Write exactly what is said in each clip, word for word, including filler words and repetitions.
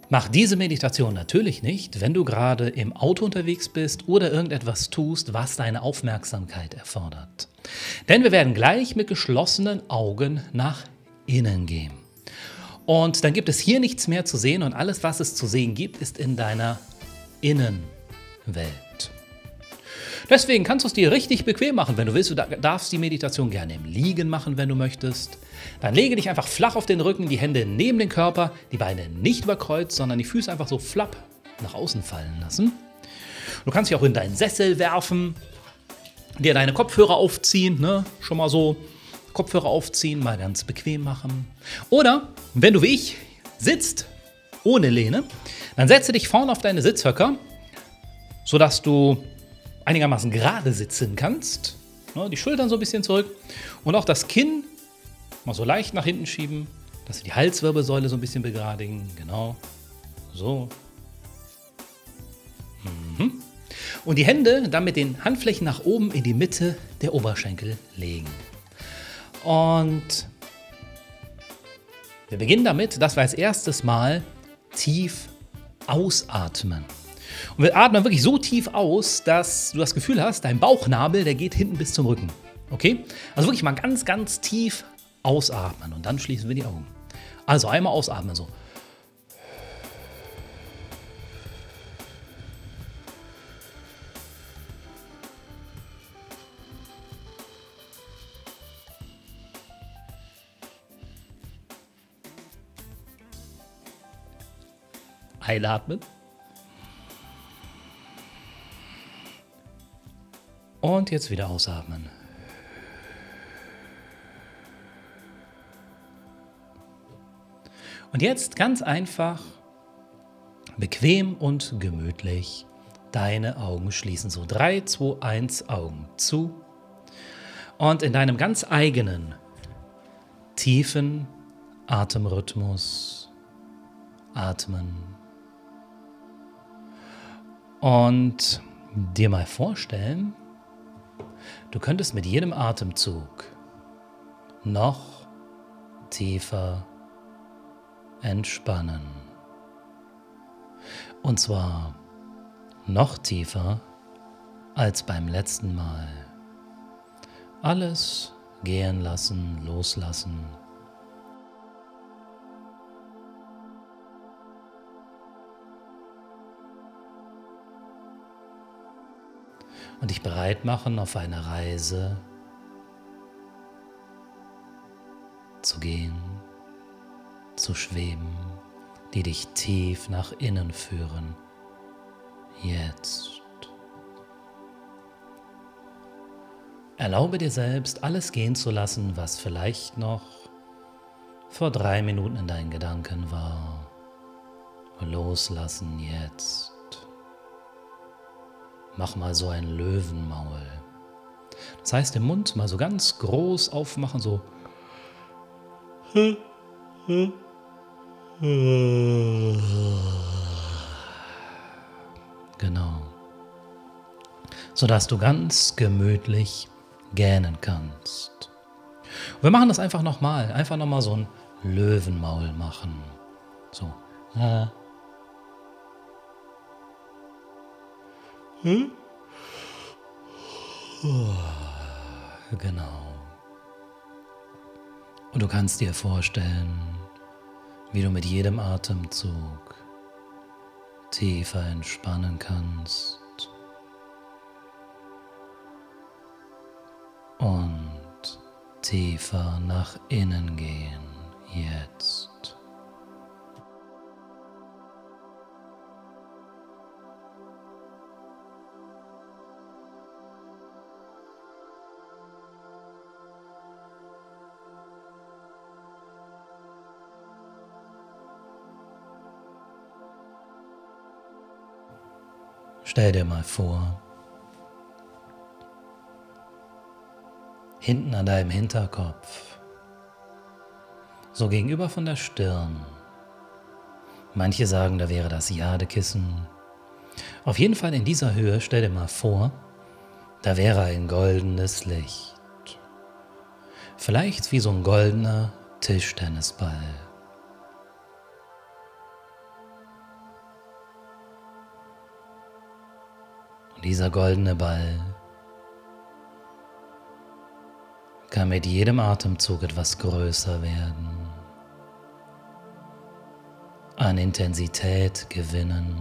Mach diese Meditation natürlich nicht, wenn du gerade im Auto unterwegs bist oder irgendetwas tust, was deine Aufmerksamkeit erfordert. Denn wir werden gleich mit geschlossenen Augen nach innen gehen. Und dann gibt es hier nichts mehr zu sehen und alles, was es zu sehen gibt, ist in deiner Innenwelt. Deswegen kannst du es dir richtig bequem machen, wenn du willst. Du darfst die Meditation gerne im Liegen machen, wenn du möchtest. Dann lege dich einfach flach auf den Rücken, die Hände neben den Körper, die Beine nicht überkreuzt, sondern die Füße einfach so flapp nach außen fallen lassen. Du kannst dich auch in deinen Sessel werfen, dir deine Kopfhörer aufziehen, ne? Schon mal so Kopfhörer aufziehen, mal ganz bequem machen. Oder, wenn du wie ich sitzt, ohne Lehne, dann setze dich vorne auf deine Sitzhöcker, sodass du einigermaßen gerade sitzen kannst. Die Schultern so ein bisschen zurück und auch das Kinn mal so leicht nach hinten schieben, dass wir die Halswirbelsäule so ein bisschen begradigen. Genau. So. Mhm. Und die Hände dann mit den Handflächen nach oben in die Mitte der Oberschenkel legen. Und wir beginnen damit, dass wir als erstes Mal tief ausatmen. Und wir atmen wirklich so tief aus, dass du das Gefühl hast, dein Bauchnabel, der geht hinten bis zum Rücken. Okay? Also wirklich mal ganz, ganz tief ausatmen und dann schließen wir die Augen. Also einmal ausatmen so. Einatmen. Und jetzt wieder ausatmen. Und jetzt ganz einfach, bequem und gemütlich deine Augen schließen. So drei, zwei, eins, Augen zu. Und in deinem ganz eigenen, tiefen Atemrhythmus atmen. Und dir mal vorstellen, du könntest mit jedem Atemzug noch tiefer entspannen. Und zwar noch tiefer als beim letzten Mal. Alles gehen lassen, loslassen. Und dich bereit machen, auf eine Reise zu gehen, zu schweben, die dich tief nach innen führen. Jetzt. Erlaube dir selbst, alles gehen zu lassen, was vielleicht noch vor drei Minuten in deinen Gedanken war. Loslassen jetzt. Mach mal so ein Löwenmaul. Das heißt, den Mund mal so ganz groß aufmachen, so. Genau. Sodass du ganz gemütlich gähnen kannst. Und wir machen das einfach nochmal. Einfach nochmal so ein Löwenmaul machen. So. Hm? Genau. Und du kannst dir vorstellen, wie du mit jedem Atemzug tiefer entspannen kannst und tiefer nach innen gehen jetzt. Stell dir mal vor, hinten an deinem Hinterkopf, so gegenüber von der Stirn. Manche sagen, da wäre das Jadekissen. Auf jeden Fall in dieser Höhe, stell dir mal vor, da wäre ein goldenes Licht. Vielleicht wie so ein goldener Tischtennisball. Dieser goldene Ball kann mit jedem Atemzug etwas größer werden, an Intensität gewinnen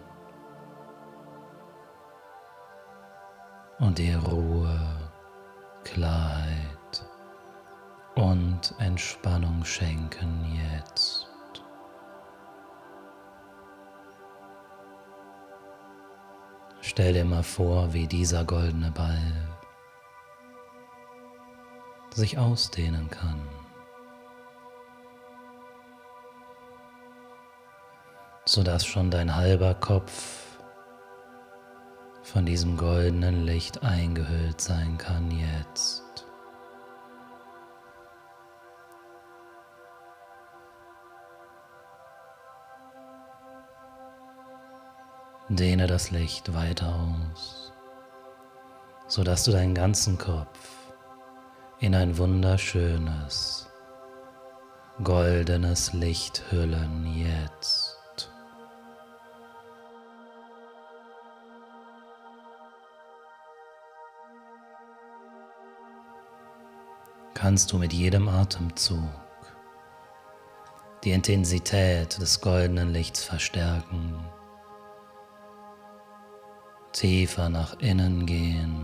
und dir Ruhe, Klarheit und Entspannung schenken jetzt. Stell dir mal vor, wie dieser goldene Ball sich ausdehnen kann, sodass schon dein halber Kopf von diesem goldenen Licht eingehüllt sein kann jetzt. Dehne das Licht weiter aus, sodass du deinen ganzen Kopf in ein wunderschönes, goldenes Licht hüllen jetzt. Kannst du mit jedem Atemzug die Intensität des goldenen Lichts verstärken, tiefer nach innen gehen,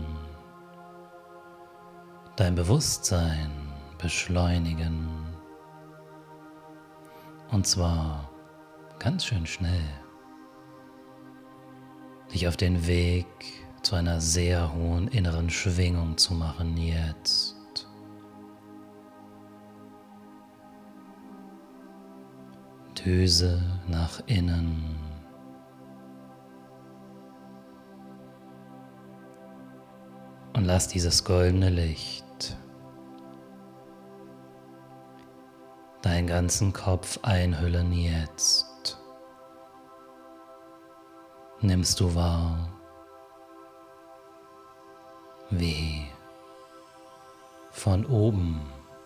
dein Bewusstsein beschleunigen, und zwar ganz schön schnell, dich auf den Weg zu einer sehr hohen inneren Schwingung zu machen jetzt. Düse nach innen. Und lass dieses goldene Licht deinen ganzen Kopf einhüllen jetzt. Nimmst du wahr, wie von oben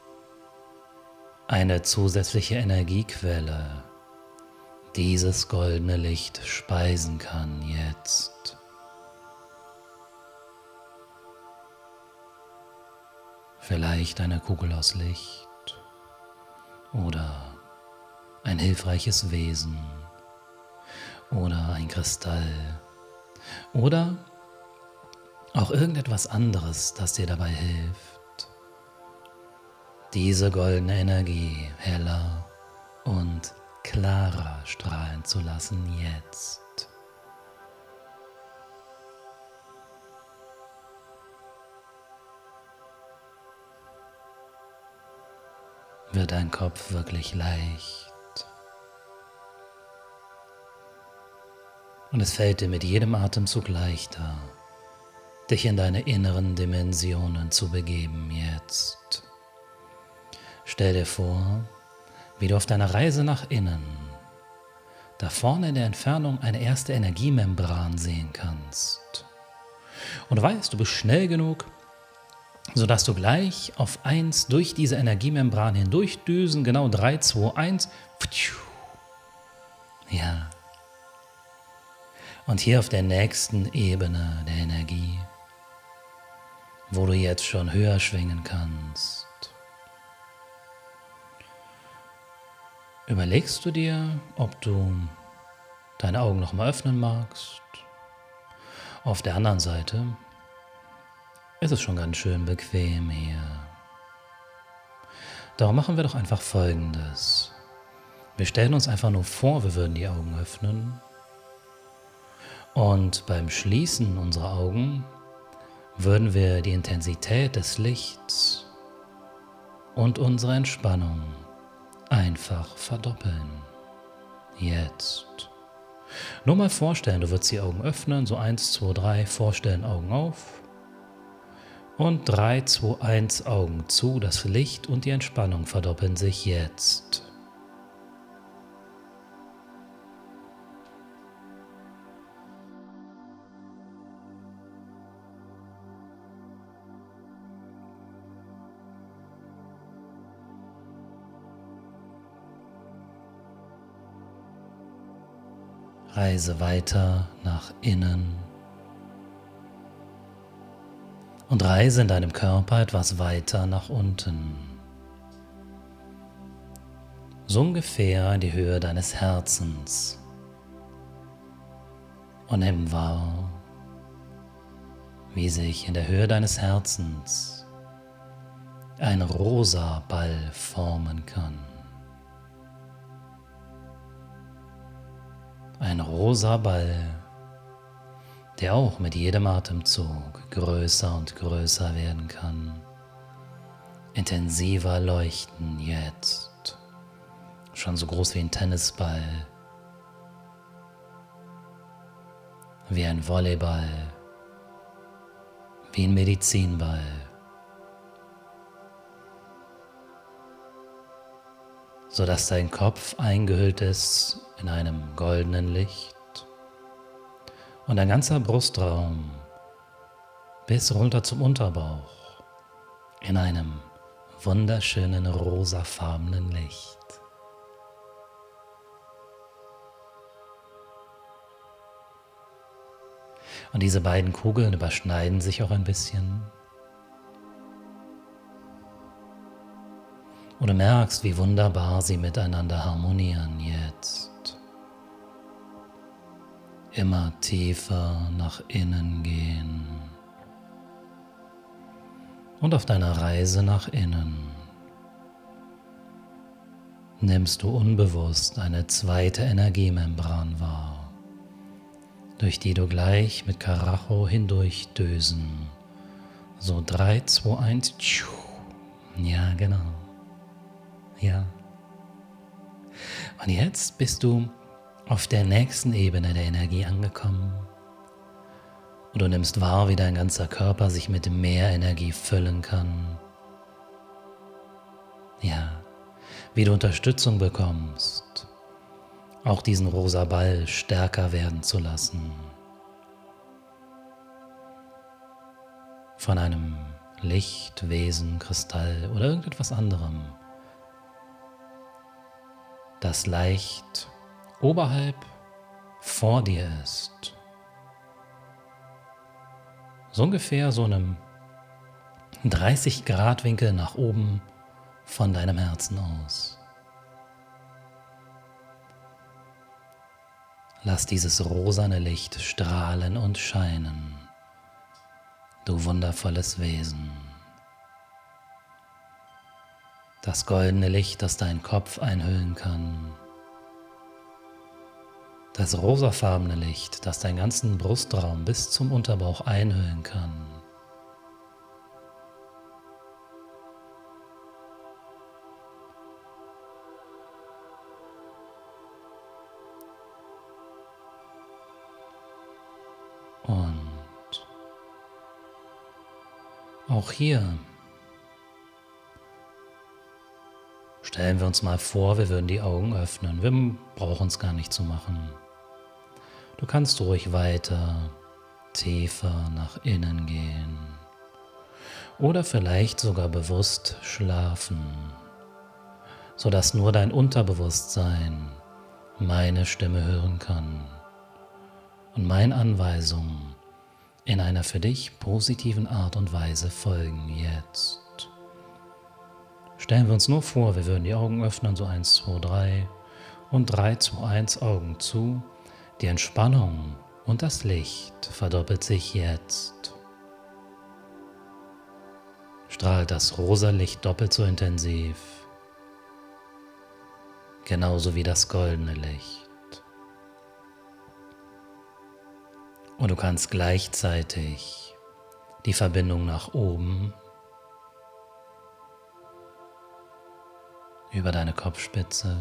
eine zusätzliche Energiequelle dieses goldene Licht speisen kann jetzt. Vielleicht eine Kugel aus Licht oder ein hilfreiches Wesen oder ein Kristall oder auch irgendetwas anderes, das dir dabei hilft, diese goldene Energie heller und klarer strahlen zu lassen jetzt. Wird dein Kopf wirklich leicht und es fällt dir mit jedem Atemzug leichter, dich in deine inneren Dimensionen zu begeben jetzt. Stell dir vor, wie du auf deiner Reise nach innen da vorne in der Entfernung eine erste Energiemembran sehen kannst. Und du weißt, du bist schnell genug, sodass du gleich auf eins durch diese Energiemembran hindurchdüsen, genau drei, zwei, eins. Ja. Und hier auf der nächsten Ebene der Energie, wo du jetzt schon höher schwingen kannst, überlegst du dir, ob du deine Augen noch mal öffnen magst. Auf der anderen Seite ist es schon ganz schön bequem hier. Darum machen wir doch einfach Folgendes. Wir stellen uns einfach nur vor, wir würden die Augen öffnen. Und beim Schließen unserer Augen würden wir die Intensität des Lichts und unsere Entspannung einfach verdoppeln. Jetzt. Nur mal vorstellen, du würdest die Augen öffnen, so eins, zwei, drei, vorstellen, Augen auf. Und drei, zwei, eins, Augen zu, das Licht und die Entspannung verdoppeln sich jetzt. Reise weiter nach innen und reise in deinem Körper etwas weiter nach unten. So ungefähr in die Höhe deines Herzens. Und nimm wahr, wie sich in der Höhe deines Herzens ein rosa Ball formen kann. Ein rosa Ball, der auch mit jedem Atemzug größer und größer werden kann, intensiver leuchten jetzt, schon so groß wie ein Tennisball, wie ein Volleyball, wie ein Medizinball. Sodass dein Kopf eingehüllt ist in einem goldenen Licht und dein ganzer Brustraum bis runter zum Unterbauch in einem wunderschönen rosafarbenen Licht. Und diese beiden Kugeln überschneiden sich auch ein bisschen. Und du merkst, wie wunderbar sie miteinander harmonieren jetzt. Immer tiefer nach innen gehen. Und auf deiner Reise nach innen nimmst du unbewusst eine zweite Energiemembran wahr, durch die du gleich mit Karacho hindurchdösen. So drei, zwei, eins. Ja, genau. Ja. Und jetzt bist du auf der nächsten Ebene der Energie angekommen. Und du nimmst wahr, wie dein ganzer Körper sich mit mehr Energie füllen kann. Ja, wie du Unterstützung bekommst, auch diesen rosa Ball stärker werden zu lassen. Von einem Licht, Wesen, Kristall oder irgendetwas anderem, das leicht oberhalb vor dir ist. So ungefähr so einem dreißig Grad Winkel nach oben von deinem Herzen aus. Lass dieses rosane Licht strahlen und scheinen, du wundervolles Wesen. Das goldene Licht, das deinen Kopf einhüllen kann. Das rosafarbene Licht, das deinen ganzen Brustraum bis zum Unterbauch einhüllen kann. Und auch hier stellen wir uns mal vor, wir würden die Augen öffnen. Wir brauchen es gar nicht zu machen. Du kannst ruhig weiter, tiefer nach innen gehen. Oder vielleicht sogar bewusst schlafen, sodass nur dein Unterbewusstsein meine Stimme hören kann und meinen Anweisungen in einer für dich positiven Art und Weise folgen jetzt. Stellen wir uns nur vor, wir würden die Augen öffnen, so eins, zwei, drei und drei, zwei, eins, Augen zu. Die Entspannung und das Licht verdoppelt sich jetzt. Strahlt das rosa Licht doppelt so intensiv, genauso wie das goldene Licht. Und du kannst gleichzeitig die Verbindung nach oben über deine Kopfspitze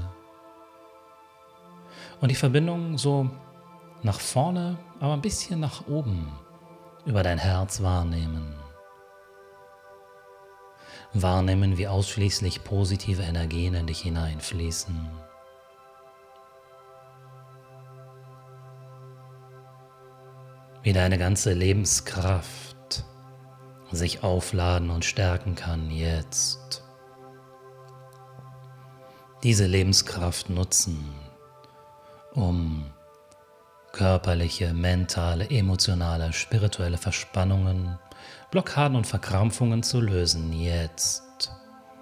und die Verbindung so nach vorne, aber ein bisschen nach oben über dein Herz wahrnehmen. Wahrnehmen, wie ausschließlich positive Energien in dich hineinfließen. Wie deine ganze Lebenskraft sich aufladen und stärken kann jetzt. Diese Lebenskraft nutzen, um körperliche, mentale, emotionale, spirituelle Verspannungen Blockaden und Verkrampfungen zu lösen. Jetzt.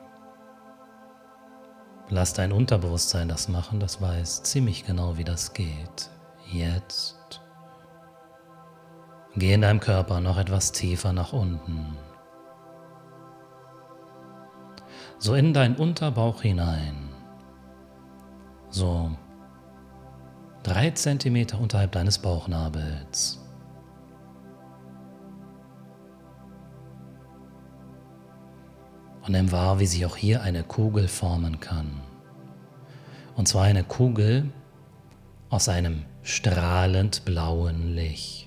Lass dein Unterbewusstsein das machen, das weiß ziemlich genau, wie das geht. Jetzt. Geh in deinem Körper noch etwas tiefer nach unten. So in deinen Unterbauch hinein. So drei Zentimeter unterhalb deines Bauchnabels. Und nimm wahr, wie sich auch hier eine Kugel formen kann. Und zwar eine Kugel aus einem strahlend blauen Licht.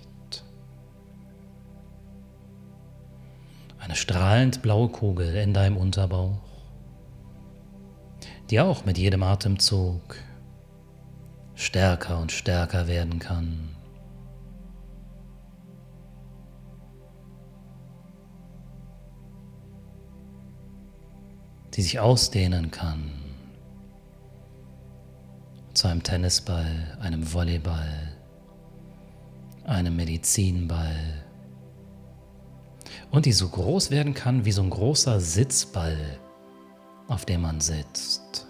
Eine strahlend blaue Kugel in deinem Unterbauch, die auch mit jedem Atemzug stärker und stärker werden kann. Die sich ausdehnen kann zu einem Tennisball, einem Volleyball, einem Medizinball und die so groß werden kann wie so ein großer Sitzball, auf dem man sitzt,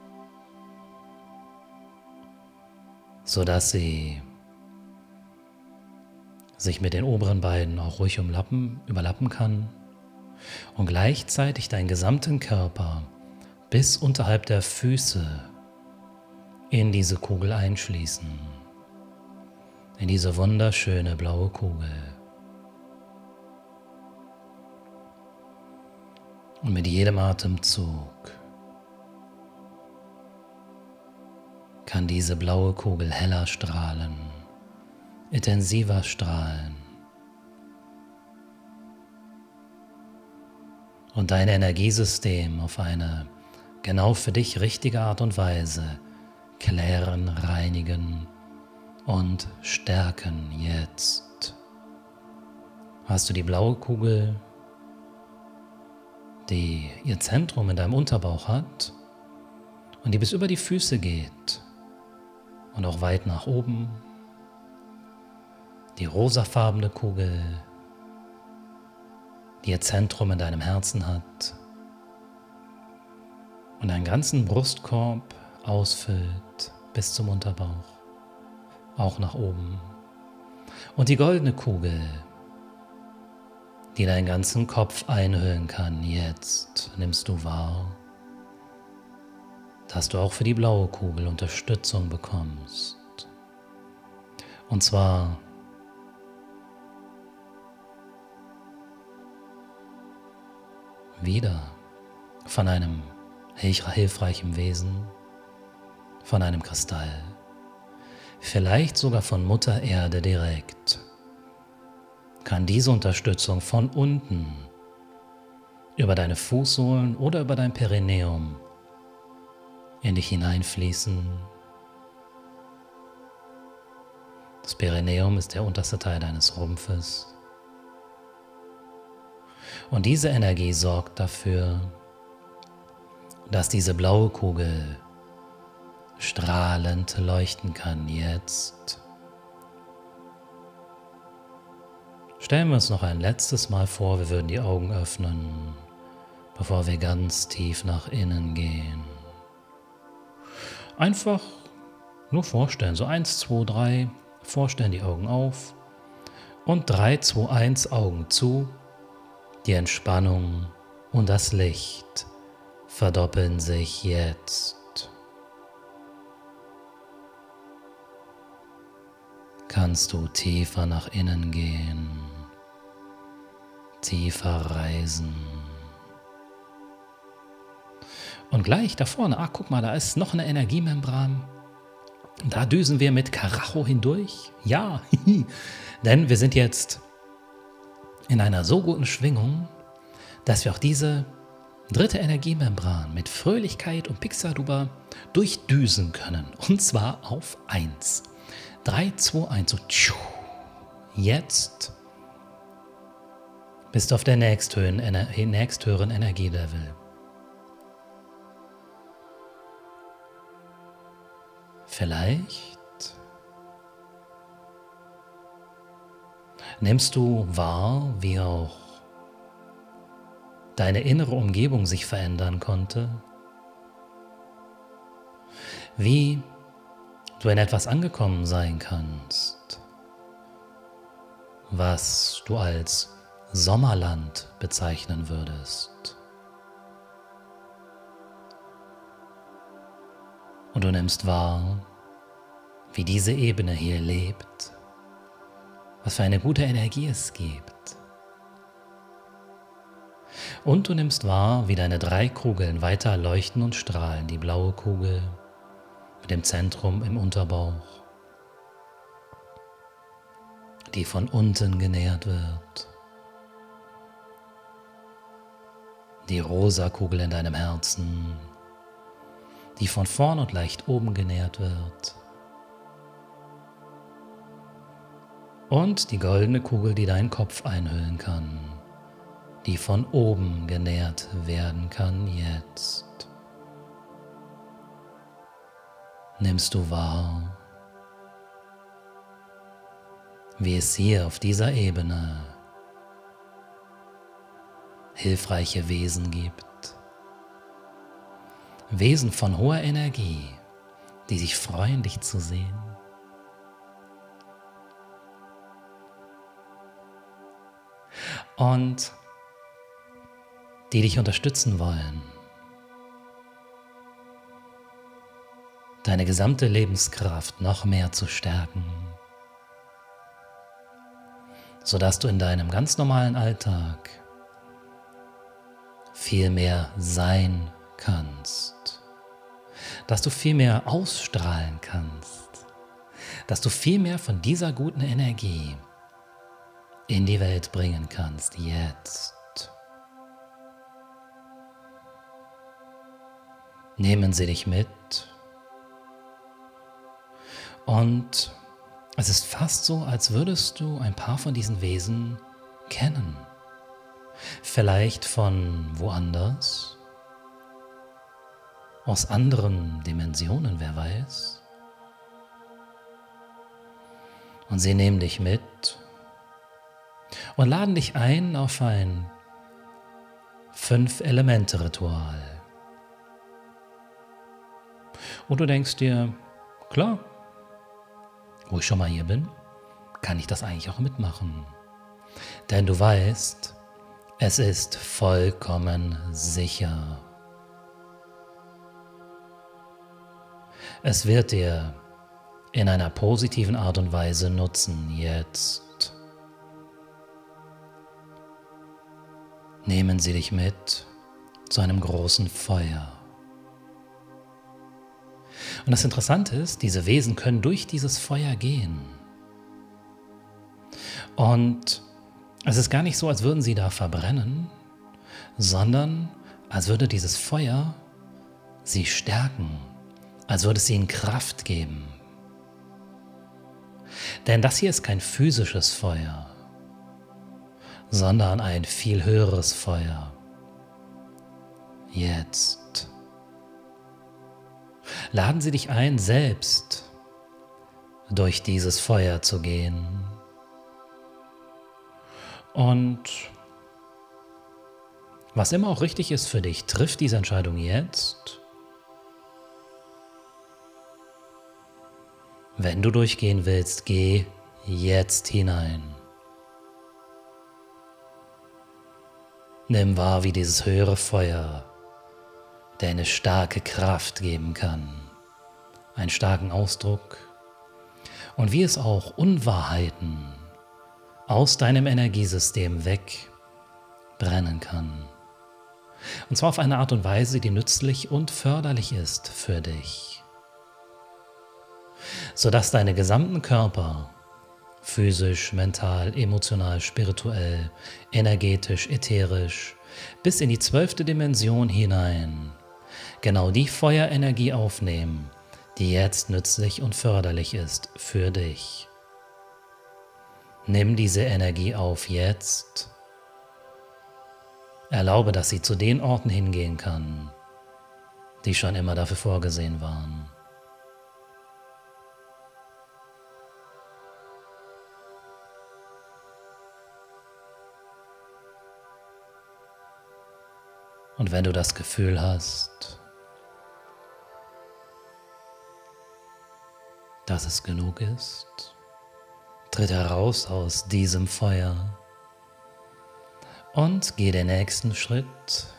sodass sie sich mit den oberen beiden auch ruhig umlappen, überlappen kann und gleichzeitig deinen gesamten Körper bis unterhalb der Füße in diese Kugel einschließen, in diese wunderschöne blaue Kugel. Und mit jedem Atemzug kann diese blaue Kugel heller strahlen, intensiver strahlen und dein Energiesystem auf eine genau für dich richtige Art und Weise klären, reinigen und stärken. Jetzt hast du die blaue Kugel, die ihr Zentrum in deinem Unterbauch hat und die bis über die Füße geht und auch weit nach oben. Die rosafarbene Kugel, die ihr Zentrum in deinem Herzen hat und deinen ganzen Brustkorb ausfüllt bis zum Unterbauch, auch nach oben. Und die goldene Kugel, die deinen ganzen Kopf einhüllen kann. Jetzt nimmst du wahr, dass du auch für die blaue Kugel Unterstützung bekommst. Und zwar wieder von einem hilfreichen Wesen, von einem Kristall, vielleicht sogar von Mutter Erde direkt, kann diese Unterstützung von unten über deine Fußsohlen oder über dein Perineum in dich hineinfließen. Das Perineum ist der unterste Teil deines Rumpfes. Und diese Energie sorgt dafür, dass diese blaue Kugel strahlend leuchten kann. Jetzt stellen wir uns noch ein letztes Mal vor, wir würden die Augen öffnen, bevor wir ganz tief nach innen gehen. Einfach nur vorstellen, so eins, zwei, drei, vorstellen, die Augen auf und drei, zwei, eins, Augen zu. Die Entspannung und das Licht verdoppeln sich jetzt. Kannst du tiefer nach innen gehen, tiefer reisen. Und gleich da vorne, ah, guck mal, da ist noch eine Energiemembran. Da düsen wir mit Karacho hindurch. Ja, denn wir sind jetzt in einer so guten Schwingung, dass wir auch diese dritte Energiemembran mit Fröhlichkeit und Pixaduba durchdüsen können. Und zwar auf eins. drei, zwei, eins. So, tschuh. Jetzt bist du auf der nächsthöheren, nächsthöheren Energielevel. Vielleicht Nimmst du wahr, wie auch deine innere Umgebung sich verändern konnte? Wie du in etwas angekommen sein kannst, was du als Sommerland bezeichnen würdest. Und du nimmst wahr, wie diese Ebene hier lebt, was für eine gute Energie es gibt. Und du nimmst wahr, wie deine drei Kugeln weiter leuchten und strahlen. Die blaue Kugel mit dem Zentrum im Unterbauch, die von unten genährt wird. Die rosa Kugel in deinem Herzen, die von vorn und leicht oben genährt wird. Und die goldene Kugel, die deinen Kopf einhüllen kann, die von oben genährt werden kann jetzt. Nimmst du wahr, wie es hier auf dieser Ebene hilfreiche Wesen gibt. Wesen von hoher Energie, die sich freuen, dich zu sehen. Und die dich unterstützen wollen, deine gesamte Lebenskraft noch mehr zu stärken, sodass du in deinem ganz normalen Alltag viel mehr sein kannst, dass du viel mehr ausstrahlen kannst, dass du viel mehr von dieser guten Energie in die Welt bringen kannst, jetzt. Nehmen sie dich mit und es ist fast so, als würdest du ein paar von diesen Wesen kennen. Vielleicht von woanders, aus anderen Dimensionen, wer weiß. Und sie nehmen dich mit und laden dich ein auf ein Fünf-Elemente-Ritual. Und du denkst dir, klar, wo ich schon mal hier bin, kann ich das eigentlich auch mitmachen. Denn du weißt, es ist vollkommen sicher. Es wird dir in einer positiven Art und Weise nutzen jetzt. Nehmen sie dich mit zu einem großen Feuer. Und das Interessante ist, diese Wesen können durch dieses Feuer gehen. Und es ist gar nicht so, als würden sie da verbrennen, sondern als würde dieses Feuer sie stärken, als würde es ihnen Kraft geben. Denn das hier ist kein physisches Feuer, sondern ein viel höheres Feuer. Jetzt. Laden sie dich ein, selbst durch dieses Feuer zu gehen. Und was immer auch richtig ist für dich, triff diese Entscheidung jetzt. Wenn du durchgehen willst, geh jetzt hinein. Nimm wahr, wie dieses höhere Feuer dir eine starke Kraft geben kann, einen starken Ausdruck und wie es auch Unwahrheiten aus deinem Energiesystem wegbrennen kann. Und zwar auf eine Art und Weise, die nützlich und förderlich ist für dich, sodass deine gesamten Körper, physisch, mental, emotional, spirituell, energetisch, ätherisch, bis in die zwölfte Dimension hinein, genau die Feuerenergie aufnehmen, die jetzt nützlich und förderlich ist für dich. Nimm diese Energie auf jetzt. Erlaube, dass sie zu den Orten hingehen kann, die schon immer dafür vorgesehen waren. Und wenn du das Gefühl hast, dass es genug ist, tritt heraus aus diesem Feuer und geh den nächsten Schritt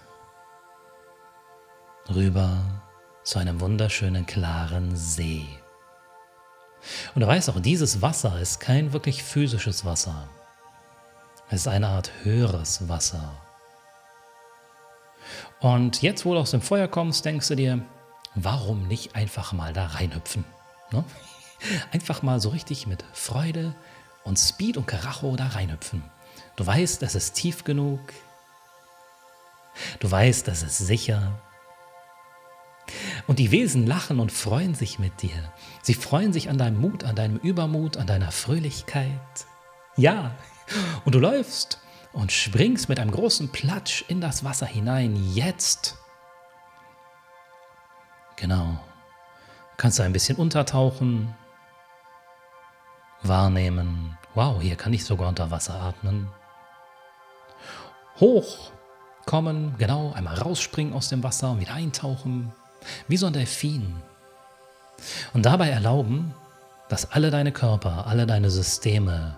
rüber zu einem wunderschönen klaren See. Und du weißt auch, dieses Wasser ist kein wirklich physisches Wasser. Es ist eine Art höheres Wasser. Und jetzt, wo du aus dem Feuer kommst, denkst du dir, warum nicht einfach mal da reinhüpfen? Ne? Einfach mal so richtig mit Freude und Speed und Karacho da reinhüpfen. Du weißt, es ist tief genug. Du weißt, es ist sicher. Und die Wesen lachen und freuen sich mit dir. Sie freuen sich an deinem Mut, an deinem Übermut, an deiner Fröhlichkeit. Ja, und du läufst und springst mit einem großen Platsch in das Wasser hinein. Jetzt. Genau. Kannst du ein bisschen untertauchen, wahrnehmen. Wow, hier kann ich sogar unter Wasser atmen. Hochkommen, genau, einmal rausspringen aus dem Wasser und wieder eintauchen. Wie so ein Delfin. Und dabei erlauben, dass alle deine Körper, alle deine Systeme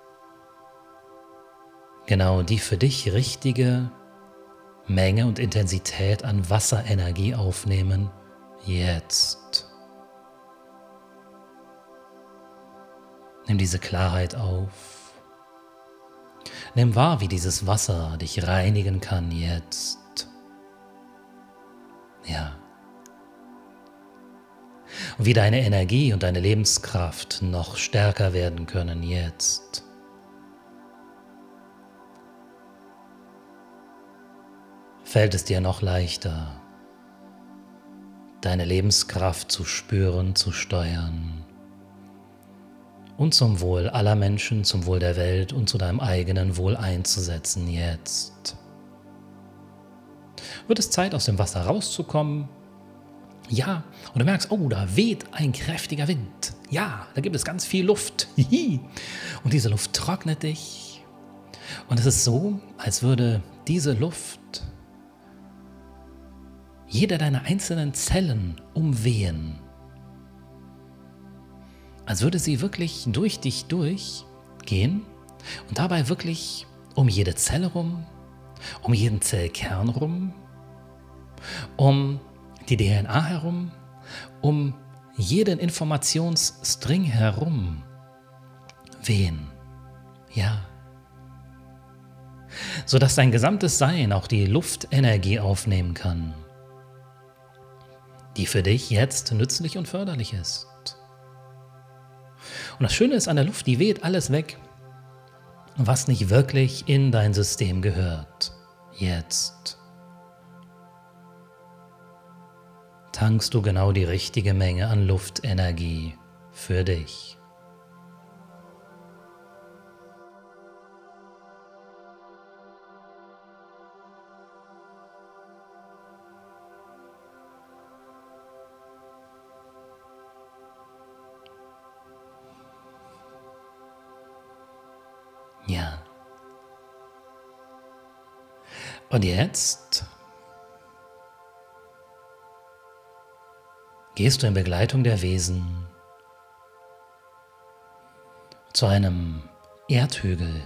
genau die für dich richtige Menge und Intensität an Wasserenergie aufnehmen. Jetzt. Nimm diese Klarheit auf. Nimm wahr, wie dieses Wasser dich reinigen kann jetzt. Ja. Und wie deine Energie und deine Lebenskraft noch stärker werden können jetzt. Fällt es dir noch leichter, deine Lebenskraft zu spüren, zu steuern und zum Wohl aller Menschen, zum Wohl der Welt und zu deinem eigenen Wohl einzusetzen jetzt. Wird es Zeit, aus dem Wasser rauszukommen? Ja, und du merkst, oh, da weht ein kräftiger Wind. Ja, da gibt es ganz viel Luft. Und diese Luft trocknet dich. Und es ist so, als würde diese Luft jede deiner einzelnen Zellen umwehen. Als würde sie wirklich durch dich durchgehen und dabei wirklich um jede Zelle rum, um jeden Zellkern rum, um die D N A herum, um jeden Informationsstring herum wehen. Ja. Sodass dein gesamtes Sein auch die Luftenergie aufnehmen kann, die für dich jetzt nützlich und förderlich ist. Und das Schöne ist an der Luft, die weht alles weg, was nicht wirklich in dein System gehört. Jetzt tankst du genau die richtige Menge an Luftenergie für dich. Ja. Und jetzt gehst du in Begleitung der Wesen zu einem Erdhügel.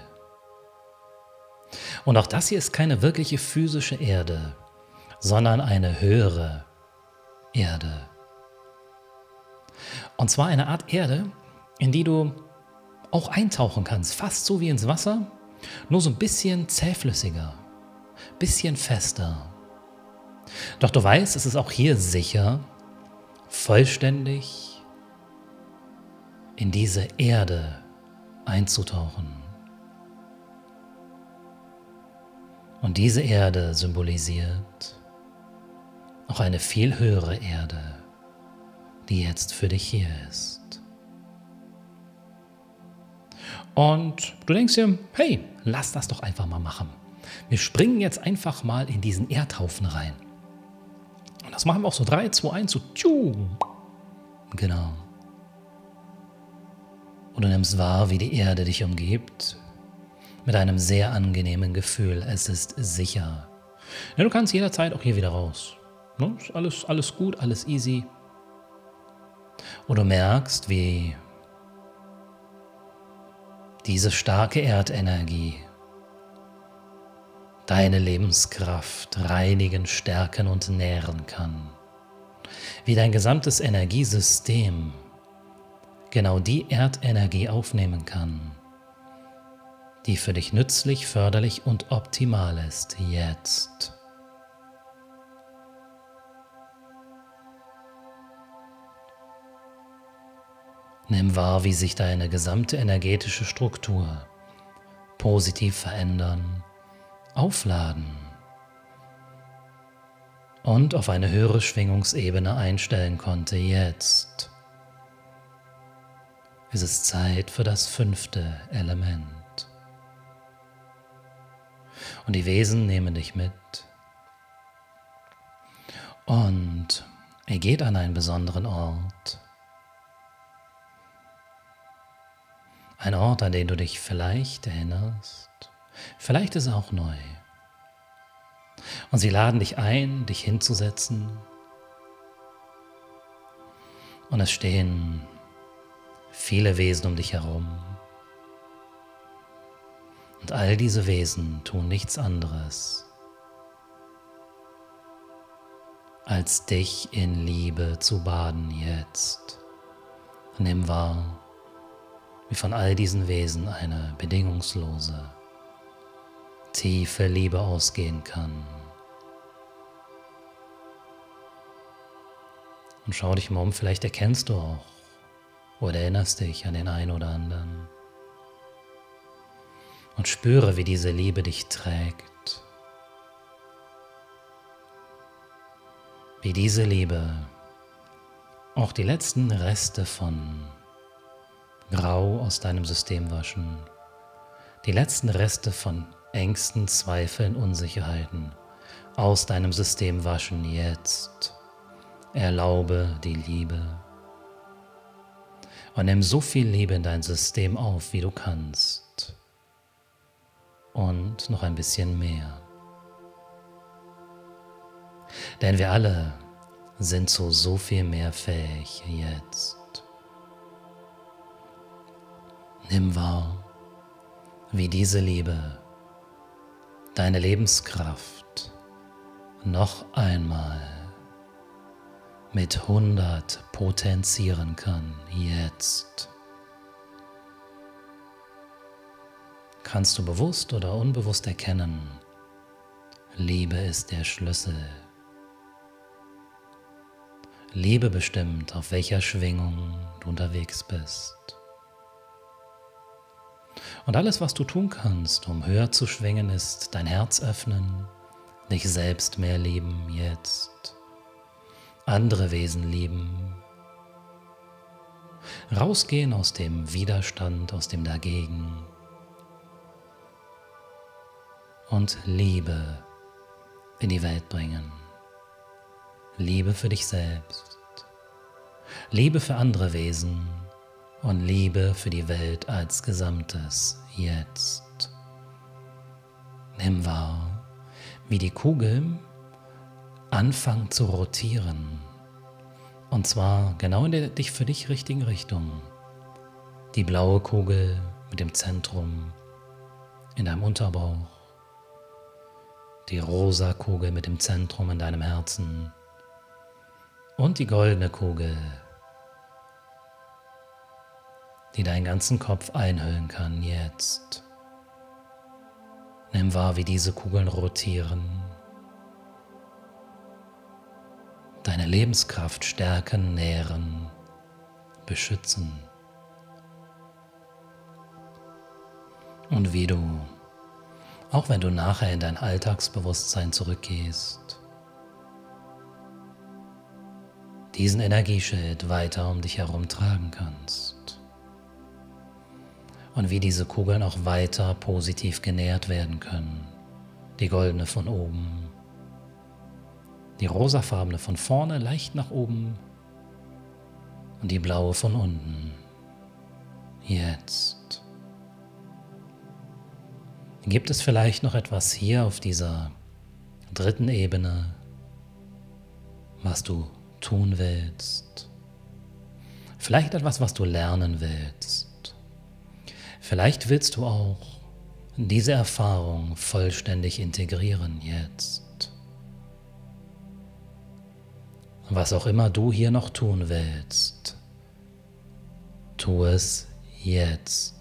Und auch das hier ist keine wirkliche physische Erde, sondern eine höhere Erde. Und zwar eine Art Erde, in die du auch eintauchen kannst, fast so wie ins Wasser, nur so ein bisschen zähflüssiger, bisschen fester. Doch du weißt, es ist auch hier sicher, vollständig in diese Erde einzutauchen. Und diese Erde symbolisiert auch eine viel höhere Erde, die jetzt für dich hier ist. Und du denkst dir, hey, lass das doch einfach mal machen. Wir springen jetzt einfach mal in diesen Erdhaufen rein. Und das machen wir auch so drei, zwei, eins, so tschu. Genau. Und du nimmst wahr, wie die Erde dich umgibt, mit einem sehr angenehmen Gefühl. Es ist sicher. Ja, du kannst jederzeit auch hier wieder raus. Ne? Ist alles, alles gut, alles easy. Und du merkst, wie diese starke Erdenergie deine Lebenskraft reinigen, stärken und nähren kann. Wie dein gesamtes Energiesystem genau die Erdenergie aufnehmen kann, die für dich nützlich, förderlich und optimal ist jetzt. Nimm wahr, wie sich deine gesamte energetische Struktur positiv verändern, aufladen und auf eine höhere Schwingungsebene einstellen konnte. Jetzt ist es Zeit für das fünfte Element. Und die Wesen nehmen dich mit und ihr geht an einen besonderen Ort. Ein Ort, an den du dich vielleicht erinnerst, vielleicht ist er auch neu. Und sie laden dich ein, dich hinzusetzen. Und es stehen viele Wesen um dich herum. Und all diese Wesen tun nichts anderes, als dich in Liebe zu baden jetzt. Nimm wahr, wie von all diesen Wesen eine bedingungslose, tiefe Liebe ausgehen kann. Und schau dich mal um, vielleicht erkennst du auch oder erinnerst dich an den einen oder anderen. Und spüre, wie diese Liebe dich trägt. Wie diese Liebe auch die letzten Reste von Grau aus deinem System waschen. Die letzten Reste von Ängsten, Zweifeln, Unsicherheiten aus deinem System waschen jetzt. Erlaube die Liebe. Und nimm so viel Liebe in dein System auf, wie du kannst. Und noch ein bisschen mehr. Denn wir alle sind zu so viel mehr fähig jetzt. Nimm wahr, wie diese Liebe deine Lebenskraft noch einmal mit hundert potenzieren kann, jetzt. Kannst du bewusst oder unbewusst erkennen, Liebe ist der Schlüssel. Liebe bestimmt, auf welcher Schwingung du unterwegs bist. Und alles, was du tun kannst, um höher zu schwingen, ist dein Herz öffnen, dich selbst mehr lieben jetzt, andere Wesen lieben, rausgehen aus dem Widerstand, aus dem Dagegen und Liebe in die Welt bringen. Liebe für dich selbst, Liebe für andere Wesen und Liebe für die Welt als Gesamtes jetzt. Nimm wahr, wie die Kugeln anfangen zu rotieren. Und zwar genau in der dich für dich richtigen Richtung. Die blaue Kugel mit dem Zentrum in deinem Unterbauch. Die rosa Kugel mit dem Zentrum in deinem Herzen. Und die goldene Kugel, die deinen ganzen Kopf einhüllen kann jetzt. Nimm wahr, wie diese Kugeln rotieren. Deine Lebenskraft stärken, nähren, beschützen. Und wie du, auch wenn du nachher in dein Alltagsbewusstsein zurückgehst, diesen Energieschild weiter um dich herum tragen kannst. Und wie diese Kugeln auch weiter positiv genährt werden können. Die goldene von oben, die rosafarbene von vorne leicht nach oben und die blaue von unten. Jetzt. Gibt es vielleicht noch etwas hier auf dieser dritten Ebene, was du tun willst. Vielleicht etwas, was du lernen willst. Vielleicht willst du auch diese Erfahrung vollständig integrieren jetzt. Was auch immer du hier noch tun willst, tu es jetzt.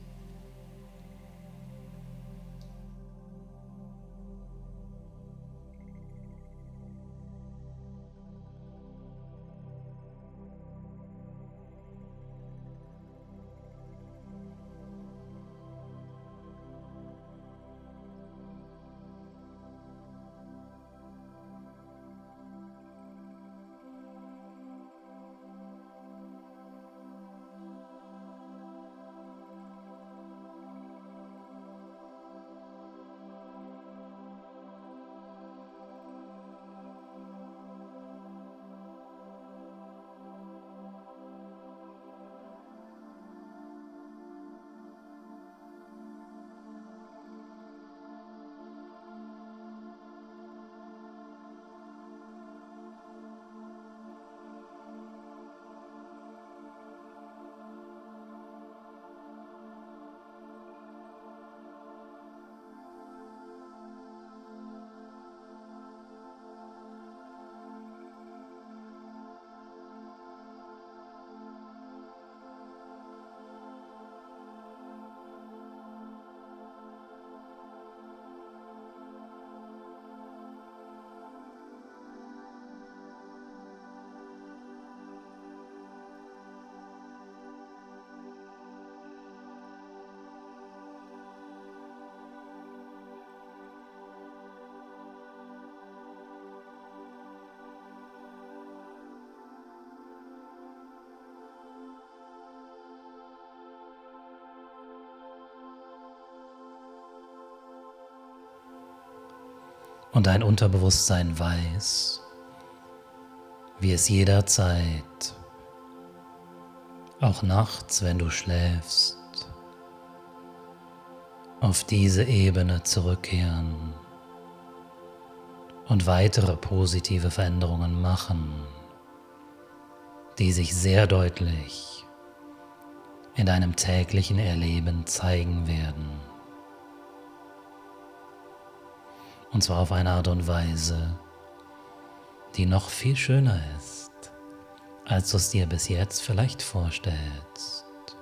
Und dein Unterbewusstsein weiß, wie es jederzeit, auch nachts, wenn du schläfst, auf diese Ebene zurückkehren und weitere positive Veränderungen machen, die sich sehr deutlich in deinem täglichen Erleben zeigen werden. Und zwar auf eine Art und Weise, die noch viel schöner ist, als du es dir bis jetzt vielleicht vorstellst.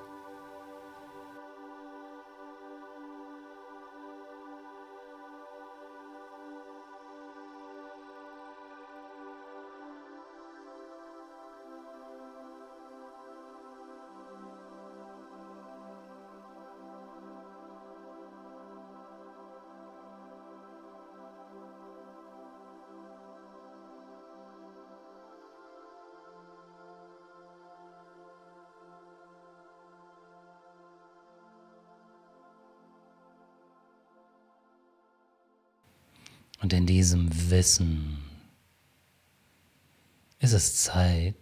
Und in diesem Wissen ist es Zeit,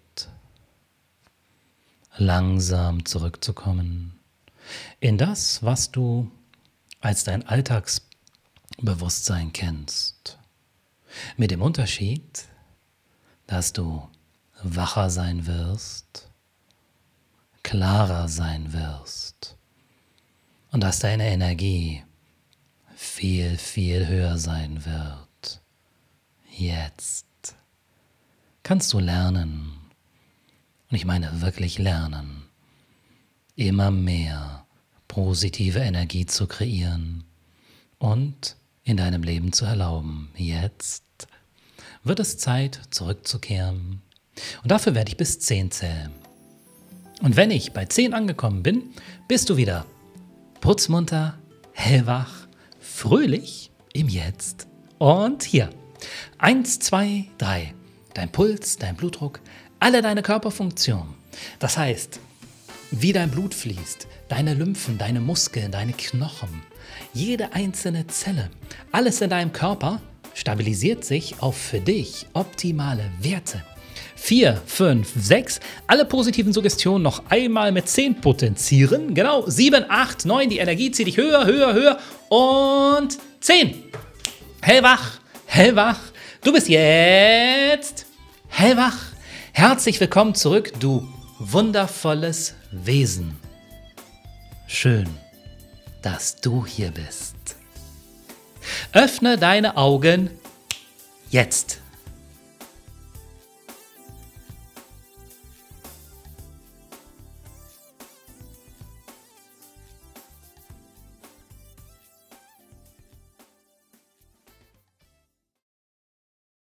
langsam zurückzukommen in das, was du als dein Alltagsbewusstsein kennst. Mit dem Unterschied, dass du wacher sein wirst, klarer sein wirst und dass deine Energie viel, viel höher sein wird. Jetzt kannst du lernen, und ich meine wirklich lernen, immer mehr positive Energie zu kreieren und in deinem Leben zu erlauben. Jetzt wird es Zeit, zurückzukehren. Und dafür werde ich bis zehn zählen. Und wenn ich bei zehn angekommen bin, bist du wieder putzmunter, hellwach, fröhlich im Jetzt und hier. Eins, zwei, drei. Dein Puls, dein Blutdruck, alle deine Körperfunktionen. Das heißt, wie dein Blut fließt, deine Lymphen, deine Muskeln, deine Knochen, jede einzelne Zelle, alles in deinem Körper stabilisiert sich auf für dich optimale Werte. vier, fünf, sechs, alle positiven Suggestionen noch einmal mit zehn potenzieren. Genau, sieben, acht, neun, die Energie zieht dich höher, höher, höher und zehn. Hellwach, hellwach. Du bist jetzt hellwach. Herzlich willkommen zurück, du wundervolles Wesen. Schön, dass du hier bist. Öffne deine Augen jetzt.